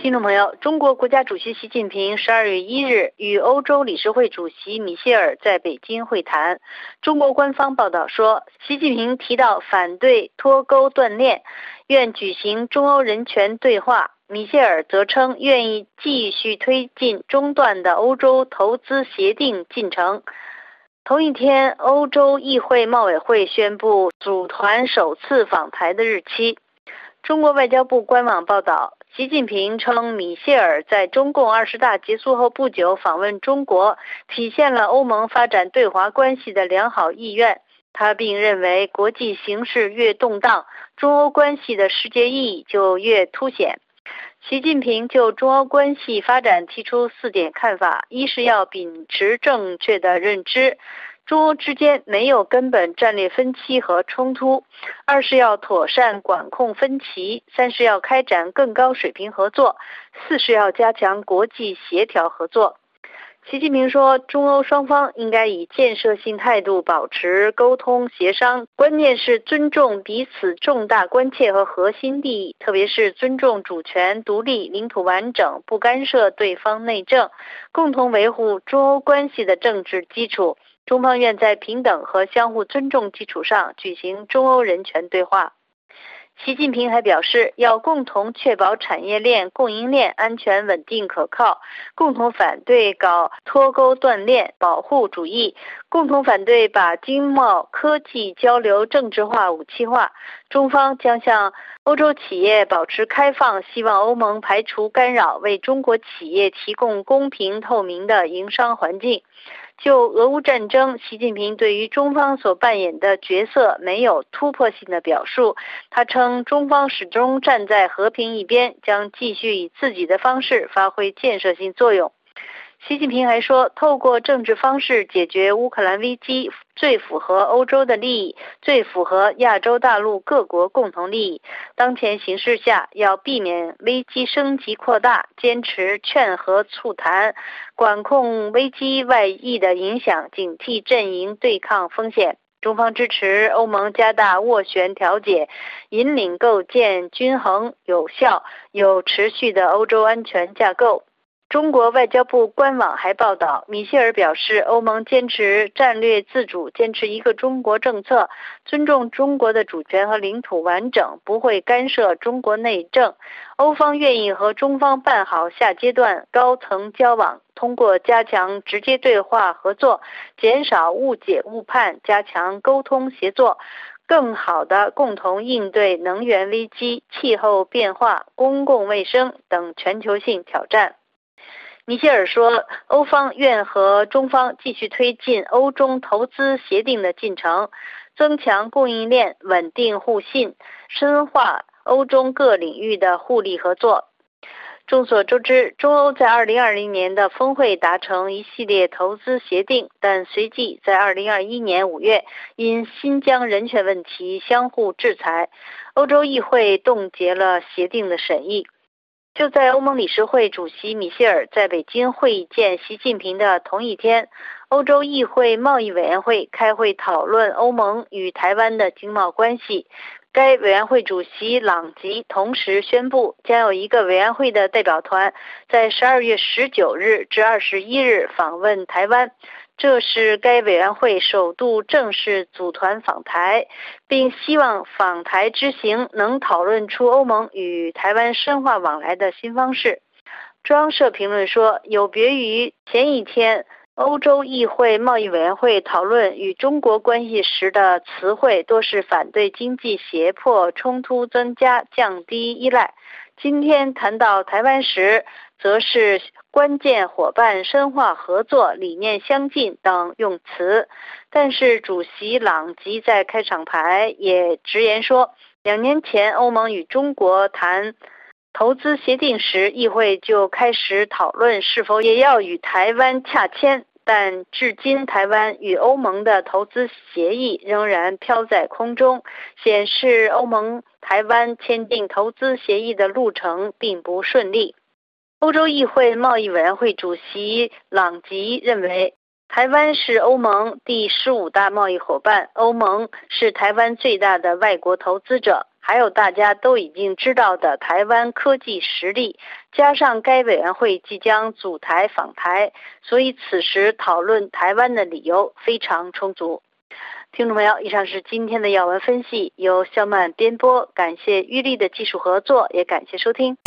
听众朋友，中国国家主席习近平12月1日与欧洲理事会主席米歇尔在北京会谈。中国官方报道说，习近平提到反对脱钩断链，愿举行中欧人权对话。米歇尔则称愿意继续推进中断的欧洲投资协定进程。同一天，欧洲议会贸委会宣布组团首次访台的日期。中国外交部官网报道，习近平称米歇尔在中共20大结束后不久访问中国，体现了欧盟发展对华关系的良好意愿。他并认为，国际形势越动荡，中欧关系的世界意义就越凸显。习近平就中欧关系发展提出4点看法：一是要秉持正确的认知，中欧之间没有根本战略分歧和冲突；二是要妥善管控分歧；三是要开展更高水平合作；四是要加强国际协调合作。习近平说，中欧双方应该以建设性态度保持沟通协商，关键是尊重彼此重大关切和核心利益，特别是尊重主权、独立、领土完整，不干涉对方内政，共同维护中欧关系的政治基础。中方愿在平等和相互尊重基础上举行中欧人权对话。习近平还表示，要共同确保产业链、供应链安全、稳定、可靠，共同反对搞脱钩断链、保护主义，共同反对把经贸科技交流政治化、武器化。中方将向欧洲企业保持开放，希望欧盟排除干扰，为中国企业提供公平透明的营商环境。就俄乌战争，习近平对于中方所扮演的角色没有突破性的表述。他称，中方始终站在和平一边，将继续以自己的方式发挥建设性作用。习近平还说，透过政治方式解决乌克兰危机最符合欧洲的利益，最符合亚洲大陆各国共同利益。当前形势下，要避免危机升级扩大，坚持劝和促谈，管控危机外溢的影响，警惕阵营对抗风险。中方支持欧盟加大斡旋调解，引领构建均衡、有效、有持续的欧洲安全架构。中国外交部官网还报道，米歇尔表示，欧盟坚持战略自主，坚持一个中国政策，尊重中国的主权和领土完整，不会干涉中国内政。欧方愿意和中方办好下阶段高层交往，通过加强直接对话合作，减少误解误判，加强沟通协作，更好地共同应对能源危机、气候变化、公共卫生等全球性挑战。米歇尔说，欧方愿和中方继续推进欧中投资协定的进程，增强供应链稳定互信，深化欧中各领域的互利合作。众所周知，中欧在2020年的峰会达成一系列投资协定，但随即在2021年5月因新疆人权问题相互制裁，欧洲议会冻结了协定的审议。就在欧盟理事会主席米歇尔在北京会见习近平的同一天，欧洲议会贸易委员会开会讨论欧盟与台湾的经贸关系。该委员会主席朗吉同时宣布，将有一个委员会的代表团在12月19日至21日访问台湾。这是该委员会首度正式组团访台，并希望访台之行能讨论出欧盟与台湾深化往来的新方式。中央社评论说，有别于前一天欧洲议会贸易委员会讨论与中国关系时的词汇多是反对经济胁迫、冲突增加、降低依赖，今天谈到台湾时，则是关键伙伴、深化合作、理念相近等用词。但是主席朗吉在开场白也直言说，2年前欧盟与中国谈投资协定时，议会就开始讨论是否也要与台湾洽签，但至今台湾与欧盟的投资协议仍然飘在空中，显示欧盟台湾签订投资协议的路程并不顺利。欧洲议会贸易委员会主席朗吉认为，台湾是欧盟第15大贸易伙伴，欧盟是台湾最大的外国投资者， 还有大家都已经知道的台湾科技实力，加上该委员会即将组台访台，所以此时讨论台湾的理由非常充足。听众朋友，以上是今天的要闻分析，由肖曼编播，感谢玉立的技术合作，也感谢收听。